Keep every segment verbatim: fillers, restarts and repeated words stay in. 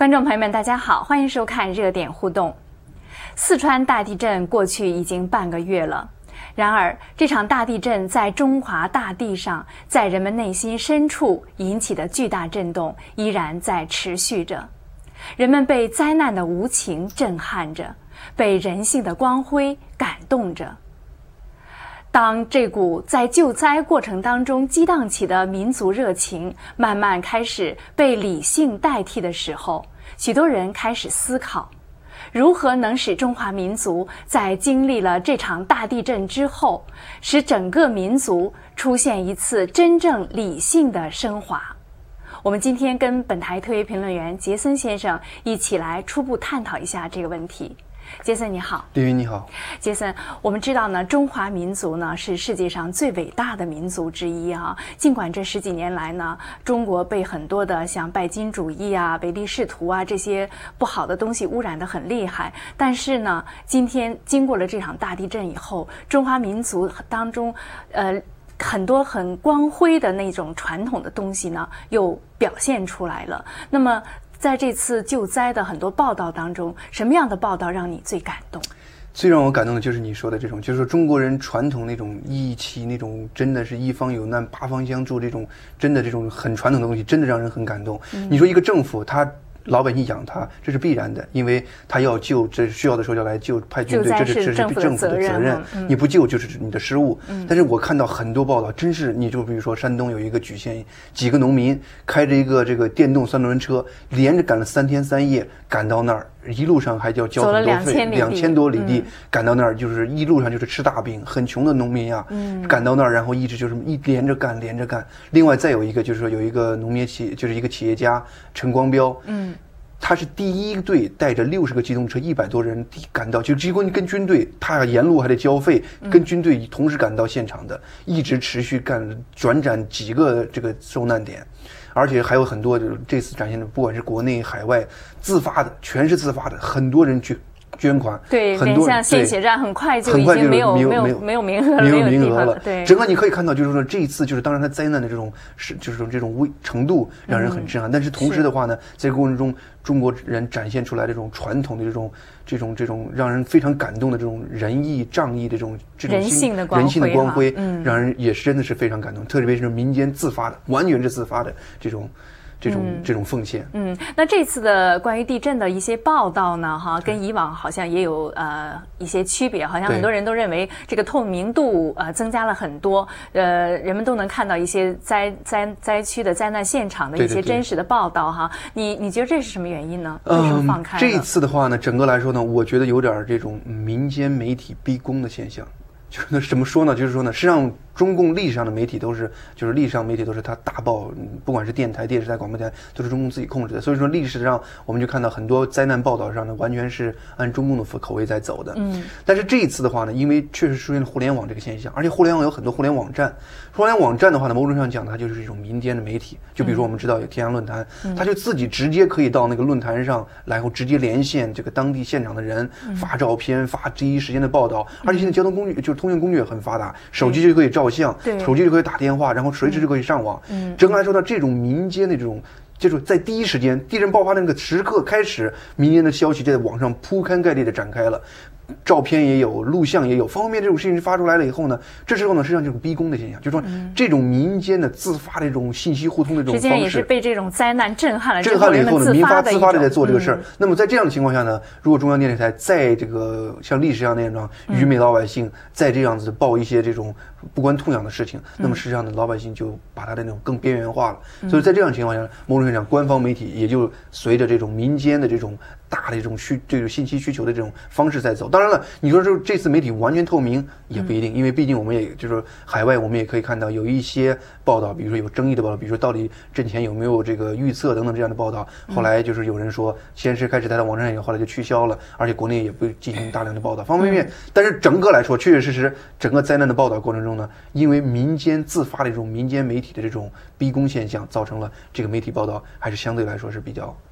观众朋友们，大家好，欢迎收看热点互动。四川大地震过去已经半个月了，然而这场大地震在中华大地上，在人们内心深处引起的巨大震动依然在持续着。人们被灾难的无情震撼着，被人性的光辉感动着。当这股在救灾过程当中激荡起的民族热情慢慢开始被理性代替的时候，许多人开始思考，如何能使中华民族在经历了这场大地震之后，使整个民族出现一次真正理性的升华。我们今天跟本台特约评论员杰森先生一起来初步探讨一下这个问题。杰森你好。 丽云你好。 杰森，我们知道呢，中华民族呢是世界上最伟大的民族之一啊。尽管这十几年来呢，中国被很多的像拜金主义啊、唯利是图啊这些不好的东西污染得很厉害，但是呢，今天经过了这场大地震以后，中华民族当中，呃。很多很光辉的那种传统的东西呢，又表现出来了。那么，在这次救灾的很多报道当中，什么样的报道让你最感动？ 最让我感动的就是你说的这种，就是说中国人传统那种义气，那种真的是一方有难八方相助，这种真的这种很传统的东西，真的让人很感动。嗯、你说一个政府，他老百姓养他，这是必然的，因为他要救，这需要的时候要来救，派军队，这是这是政府的责任。嗯、你不救就是你的失误。嗯、但是我看到很多报道，真是你就比如说山东有一个莒县，几个农民开着一个这个电动三轮车，连着赶了三天三夜，赶到那儿，一路上还要交很多费，两千多里地，嗯、赶到那儿就是一路上就是吃大饼，很穷的农民呀、啊，嗯、赶到那儿，然后一直就是一连着干，连着干。另外再有一个就是说有一个农民企，就是一个企业家陈光标，嗯。他是第一队带着六十个机动车，一百多人赶到，就机关跟军队，他沿路还得交费，跟军队同时赶到现场的，一直持续干，转展几个这个受难点，而且还有很多，就是这次展现的，不管是国内海外，自发的，全是自发的，很多人去捐款， 对， 很多像献血站很快就已经没有没有没有名额了， 没有名额了。 对， 整个你可以看到，就是说这一次就是当然它灾难的这种是就是说这种危程度让人很震撼，嗯、但是同时的话呢，在过程中中国人展现出来这种传统的这种这种这种让人非常感动的这种仁义仗义这种这种人性的光辉， 人性的光辉，嗯、让人也是真的是非常感动，特别是民间自发的，完全是自发的这种。这种、嗯、这种奉献， 嗯，那这次的关于地震的一些报道呢，哈，跟以往好像也有呃一些区别，好像很多人都认为这个透明度呃增加了很多，呃，人们都能看到一些灾灾灾区的灾难现场的一些真实的报道哈。你你觉得这是什么原因呢？为什么放开了？ 嗯、这一次的话呢，整个来说呢，我觉得有点这种民间媒体逼宫的现象。就是怎么说呢？就是说呢，实际上中共历史上的媒体都是，就是历史上媒体都是它大报，不管是电台、电视台、广播台，都是中共自己控制的。所以说历史上我们就看到很多灾难报道上呢，完全是按中共的口味在走的。嗯。但是这一次的话呢，因为确实出现了互联网这个现象，而且互联网有很多互联网站，互联网站的话呢，某种上讲它就是一种民间的媒体。就比如说我们知道有天涯论坛，嗯、它就自己直接可以到那个论坛上，然后直接连线这个当地现场的人，发照片、发第一时间的报道。而且现在交通工具就是通讯工具也很发达，手机就可以照相，手机就可以打电话，然后随时就可以上网。嗯，整个来说呢，这种民间的这种，就是在第一时间地震爆发那个时刻开始，民间的消息在网上铺开盖地的展开了。照片也有，录像也有，方方面面这种事情发出来了以后呢，这时候呢，实际上就是逼宫的现象，就是说、嗯、这种民间的自发的这种信息互通的这种方式， 实际上也是被这种灾难震撼了， 震撼了以后呢，民发自发的在做这个事儿。 嗯、 那么在这样的情况下呢，如果中央电视台在这个像历史上那样愚昧老百姓再这样子报一些这种不关痛痒的事情，嗯、那么实际上呢，老百姓就把他的那种更边缘化了。嗯、所以在这样的情况下，某种程度上，官方媒体也就随着这种民间的这种大的这种需这种信息需求的这种方式在走。当然了，你说这这次媒体完全透明也不一定，因为毕竟我们也就是海外我们也可以看到有一些报道，比如说有争议的报道，比如说到底震前有没有这个预测等等这样的报道，后来就是有人说先是开始在他网站上，后来就取消了，而且国内也不进行大量的报道，方方面面。但是整个来说，确确实实整个灾难的报道过程中呢，因为民间自发的这种民间媒体的这种逼宫现象，造成了这个媒体报道还是相对来说是比较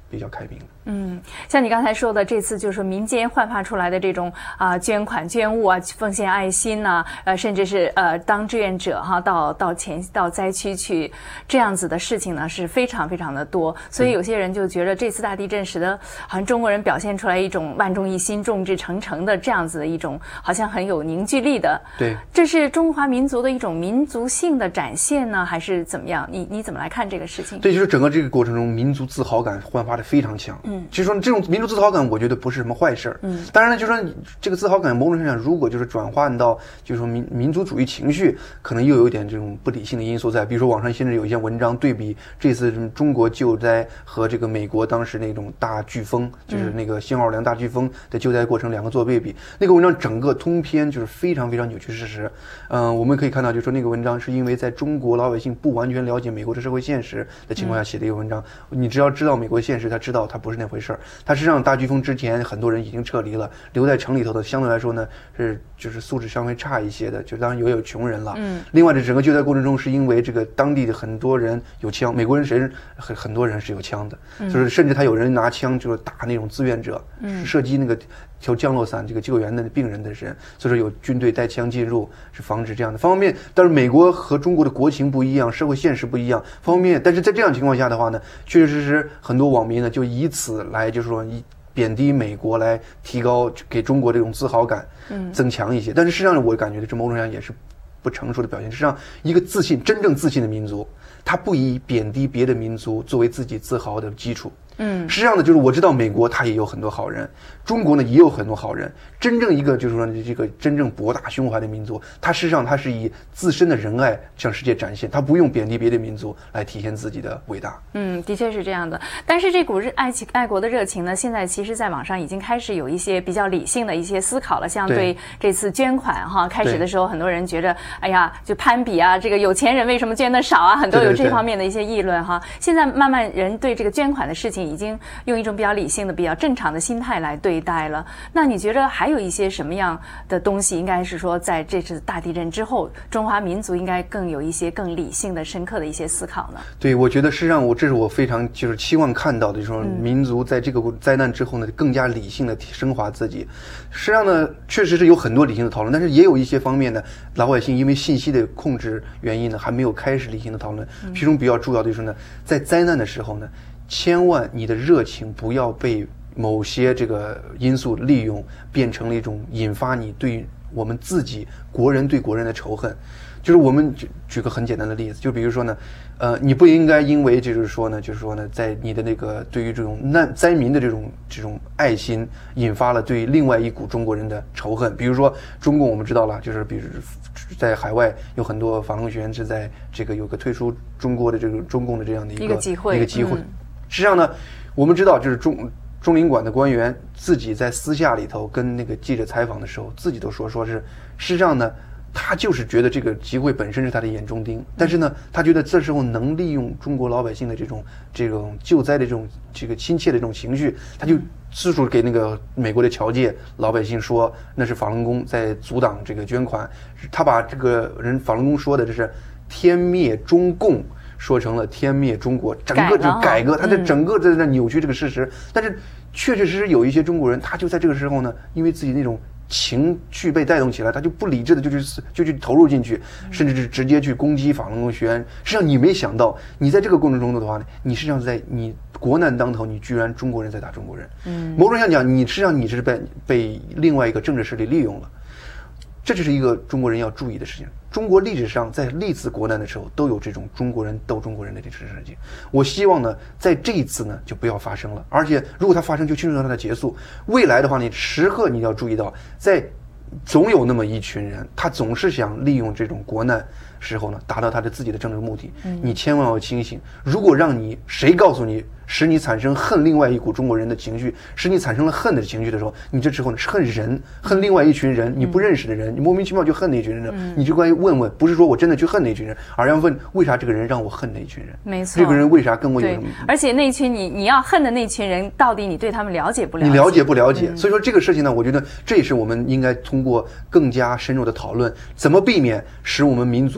比较开明的。 嗯，像你刚才说的，这次就是民间焕发出来的这种啊、呃、捐款捐物啊，奉献爱心呐、啊，呃，甚至是呃当志愿者哈，到到前到灾区去这样子的事情呢，是非常非常的多。所以有些人就觉得这次大地震使得好像中国人表现出来一种万众一心、众志成城的这样子的一种好像很有凝聚力的。 对，这是中华民族的一种民族性的展现呢，还是怎么样？你你怎么来看这个事情？ 对，就是整个这个过程中，民族自豪感焕发的非常强。嗯。其实说这种民族自豪感，我觉得不是什么坏事。嗯，当然呢，就是说这个自豪感某种程度上，如果就是转换到就是说民民族主义情绪，可能又有一点这种不理性的因素在。比如说网上现在有一些文章对比这次中国救灾和这个美国当时那种大飓风，就是那个新奥尔良大飓风的救灾过程两个做对比。那个文章整个通篇就是非常非常扭曲事实。嗯、呃，我们可以看到，就是说那个文章是因为在中国老百姓不完全了解美国的社会现实的情况下写的一个文章。你只要知道美国现实，他知道他不是那回事儿。他实际上大飓风之前很多人已经撤离了，留在城里头的相对来说呢是就是素质稍微差一些的，就当然也有穷人了。嗯，另外这整个救灾过程中是因为这个当地的很多人有枪，美国人谁很很多人是有枪的，嗯、就是甚至他有人拿枪就是打那种志愿者，嗯，射击那个调降落伞这个救援的病人的人，所以说有军队带枪进入是防止这样的方面。但是美国和中国的国情不一样，社会现实不一样方面，但是在这样情况下的话呢，确确实实很多网民呢就以此来就是说以贬低美国来提高给中国这种自豪感，嗯，增强一些。但是实际上我感觉这某种程度上也是不成熟的表现。实际上一个自信真正自信的民族，他不以贬低别的民族作为自己自豪的基础。嗯，实际上呢，就是我知道美国它也有很多好人，中国呢也有很多好人。真正一个就是说这个真正博大胸怀的民族，它实际上它是以自身的仁爱向世界展现，它不用贬低别的民族来体现自己的伟大。 嗯，的确是这样的。但是这股热爱情爱国的热情呢，现在其实在网上已经开始有一些比较理性的一些思考了。像对这次捐款哈，开始的时候很多人觉得，哎呀，就攀比啊，这个有钱人为什么捐的少啊，很多有这方面的一些议论哈。对对对，现在慢慢人对这个捐款的事情已经用一种比较理性的、比较正常的心态来对待了。那你觉得还有一些什么样的东西，应该是说在这次大地震之后，中华民族应该更有一些更理性的、深刻的一些思考呢？ 对，我觉得实际上我这是我非常就是期望看到的，就是说民族在这个灾难之后呢，更加理性的升华自己。实际上呢，确实是有很多理性的讨论，但是也有一些方面呢，老百姓因为信息的控制原因呢，还没有开始理性的讨论。其中比较重要的就是呢，在灾难的时候呢，千万你的热情不要被某些这个因素利用，变成了一种引发你对我们自己国人对国人的仇恨。就是我们举举个很简单的例子，就比如说呢，呃，你不应该因为就是说呢，就是说呢，在你的那个对于这种难灾民的这种这种爱心，引发了对另外一股中国人的仇恨。比如说中共我们知道了，就是比如在海外有很多法轮学员是在这个有个退出中国的这个中共的这样的一个一个机会， 一个机会。嗯、实际上呢，我们知道就是中。中领馆的官员自己在私下里头跟那个记者采访的时候，自己都说说是，实际上呢，他就是觉得这个集会本身是他的眼中钉，但是呢，他觉得这时候能利用中国老百姓的这种这种救灾的这种这个亲切的这种情绪，他就四处给那个美国的侨界老百姓说，那是法轮功在阻挡这个捐款，他把这个人法轮功说的这是天灭中共。说成了天灭中国，整个就改革，他这整个在那扭曲这个事实。但是确确实实有一些中国人，他就在这个时候呢，因为自己那种情绪被带动起来，他就不理智的就去就去投入进去，甚至是直接去攻击法轮功学员。实际上你没想到，你在这个过程中的话呢，你实际上在你国难当头，你居然中国人在打中国人。嗯，某种程度上讲，你实际上你是被被另外一个政治势力利用了。这就是一个中国人要注意的事情。中国历史上在历次国难的时候都有这种中国人斗中国人的这种事情。我希望呢，在这一次呢就不要发生了。而且如果它发生，就庆祝它的结束。未来的话，你时刻你要注意到，在总有那么一群人，他总是想利用这种国难时候呢，达到他的自己的政治目的。嗯、你千万要清醒。如果让你谁告诉你，使你产生恨另外一股中国人的情绪，使你产生了恨的情绪的时候，你这时候呢是恨人，恨另外一群人，你不认识的人，你莫名其妙就恨那一群人，嗯、你就该问问，不是说我真的去恨那一群人，而要问为啥这个人让我恨那一群人？ 没错， 这个人为啥跟我有什么？ 而且那群你你要恨的那群人，到底你对他们了解不了解？ 你了解不了解？嗯、所以说这个事情呢，我觉得这也是我们应该通过更加深入的讨论，怎么避免使我们民族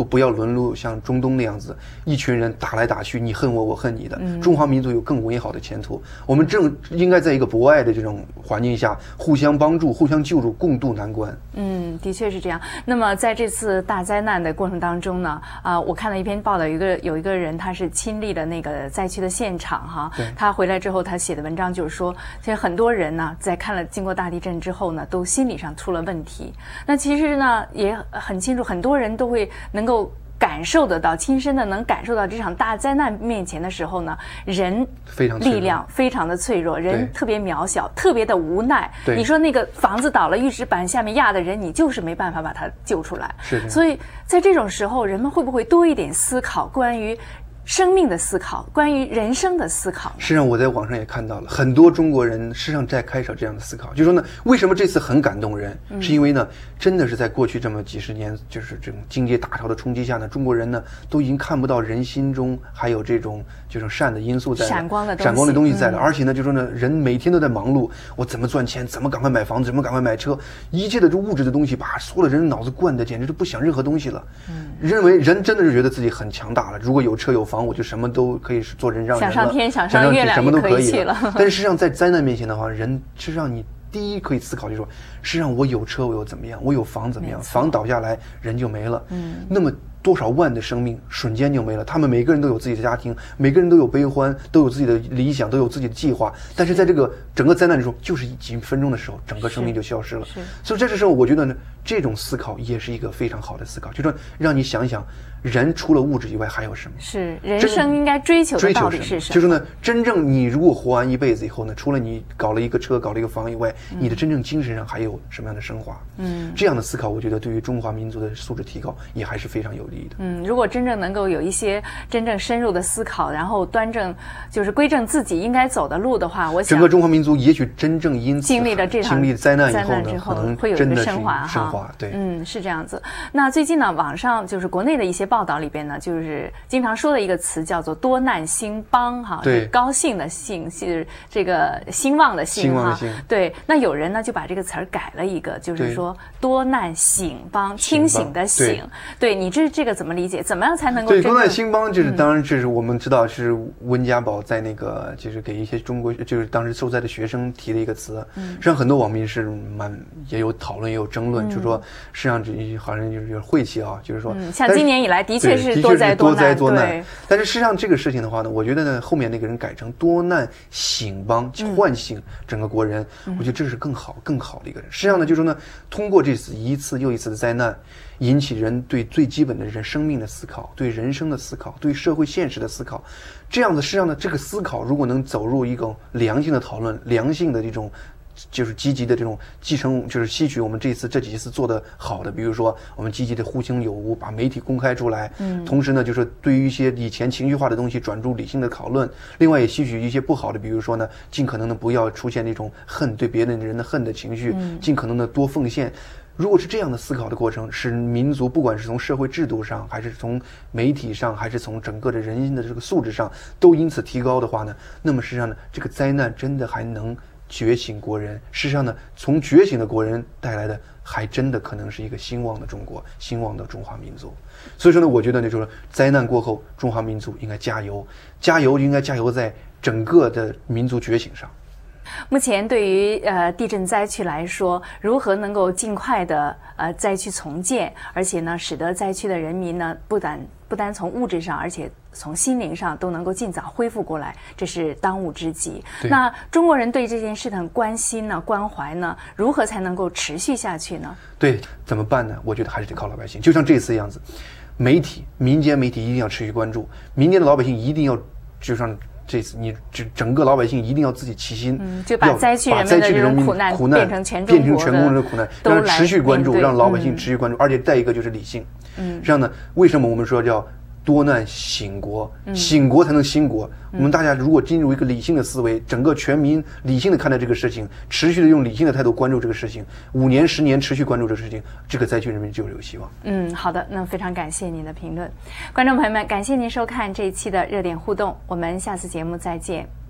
不要沦落像中东那样子，一群人打来打去，你恨我，我恨你的。嗯、中华民族有更美好的前途，我们正应该在一个博爱的这种环境下，互相帮助、互相救助，共度难关。 嗯，的确是这样。那么在这次大灾难的过程当中呢，啊、呃，我看了一篇报道，有一个有一个人他是亲历了那个灾区的现场哈，他回来之后他写的文章就是说，其实很多人呢在看了经过大地震之后呢，都心理上出了问题。那其实呢也很清楚，很多人都会能够感受得到，亲身的能感受到这场大灾难面前的时候呢，人非常力量非常的脆弱，人特别渺小，特别的无奈。你说那个房子倒了，玉石板下面压的人，你就是没办法把他救出来。 是的。 所以在这种时候，人们会不会多一点思考关于生命的思考，关于人生的思考？ 实际上我在网上也看到了很多中国人实际上在开始这样的思考，就是说呢，为什么这次很感动人、嗯、是因为呢真的是在过去这么几十年就是这种经济大潮的冲击下呢，中国人呢都已经看不到人心中还有这种这种善的因素在了， 闪光的东西闪光的东西在了、嗯、而且呢就是说呢，人每天都在忙碌，我怎么赚钱，怎么赶快买房子，怎么赶快买车，一切的这物质的东西把所有的人脑子灌的简直就不想任何东西了、嗯、认为人真的是觉得自己很强大了，如果有车有房我就什么都可以做人上人了， 想上天想上月亮什么都可以了。 但是实际上在灾难面前的话，人实际上你第一可以思考就是说，实际上我有车我又怎么样，我有房怎么样，房倒下来人就没了。嗯，那么多少万的生命瞬间就没了，他们每个人都有自己的家庭，每个人都有悲欢，都有自己的理想，都有自己的计划，但是在这个整个灾难的时候，就是几分钟的时候，整个生命就消失了。所以这时候我觉得呢，这种思考也是一个非常好的思考，就是说让你想一想，人除了物质以外还有什么？ 是人生应该追求的到底是什么？ 就是呢，真正你如果活完一辈子以后呢，除了你搞了一个车、搞了一个房以外，嗯、你的真正精神上还有什么样的升华？嗯，这样的思考，我觉得对于中华民族的素质提高也还是非常有利的。 嗯，如果真正能够有一些真正深入的思考，然后端正就是归正自己应该走的路的话，我想整个中华民族也许真正因此经历了这场经历灾难以后呢， 可能会有一个升华哈。 升华，对， 嗯，是这样子。那最近呢，网上就是国内的一些报道里边呢，就是经常说的一个词叫做多难兴邦哈， 对， 高兴的兴是这个兴旺的兴哈，对。那有人呢就把这个词儿改了一个，就是说多难醒邦，清醒的醒。对，你这这个怎么理解？怎么样才能够对多难兴邦？就是当然，这是我们知道是温家宝在那个就是给一些中国就是当时受灾的学生提的一个词。嗯，实际上很多网民是蛮也有讨论也有争论，就是说实际上这好像就是有点晦气啊，就是说， 嗯，像今年以来的确是多灾多难， 多难。但是实际上这个事情的话呢，我觉得呢后面那个人改成多难醒邦，唤醒整个国人，我觉得这是更好更好的一个人。实际上呢，就是说呢，通过这次一次又一次的灾难，引起人对最基本的人生命的思考，对人生的思考，对社会现实的思考。这样子，实际上呢，这个思考如果能走入一种良性的讨论，良性的这种。就是积极的这种继承，就是吸取我们这次这几次做的好的，比如说我们积极的互清有无，把媒体公开出来，嗯，同时呢，就是对于一些以前情绪化的东西转入理性的讨论，另外也吸取一些不好的，比如说呢，尽可能的不要出现那种恨对别人人的恨的情绪，嗯，尽可能的多奉献。如果是这样的思考的过程，使民族不管是从社会制度上，还是从媒体上，还是从整个的人的这个素质上，都因此提高的话呢，那么实际上呢，这个灾难真的还能觉醒国人，事实上呢，从觉醒的国人带来的，还真的可能是一个兴旺的中国，兴旺的中华民族。所以说呢，我觉得呢，就是灾难过后，中华民族应该加油，加油应该加油在整个的民族觉醒上。 目前对于呃地震灾区来说，如何能够尽快的呃灾区重建，而且呢，使得灾区的人民呢，不但不单从物质上，而且从心灵上都能够尽早恢复过来，这是当务之急。那中国人对这件事的关心呢、关怀呢，如何才能够持续下去呢？ 对，怎么办呢？我觉得还是得靠老百姓，就像这次样子，媒体、民间媒体一定要持续关注，民间的老百姓一定要，就像这次你整整个老百姓一定要自己齐心， 嗯，就把灾区人民的这种苦难变成全变成全国人的苦难，让持续关注，让老百姓持续关注，而且再一个就是理性。嗯，这样呢，为什么我们说叫多难醒国，醒国才能兴国。我们大家如果进入一个理性的思维，整个全民理性的看待这个事情，持续的用理性的态度关注这个事情，五年十年持续关注这个事情，这个灾区人民就有希望。 嗯，好的，那非常感谢您的评论，观众朋友们，感谢您收看这一期的热点互动，我们下次节目再见。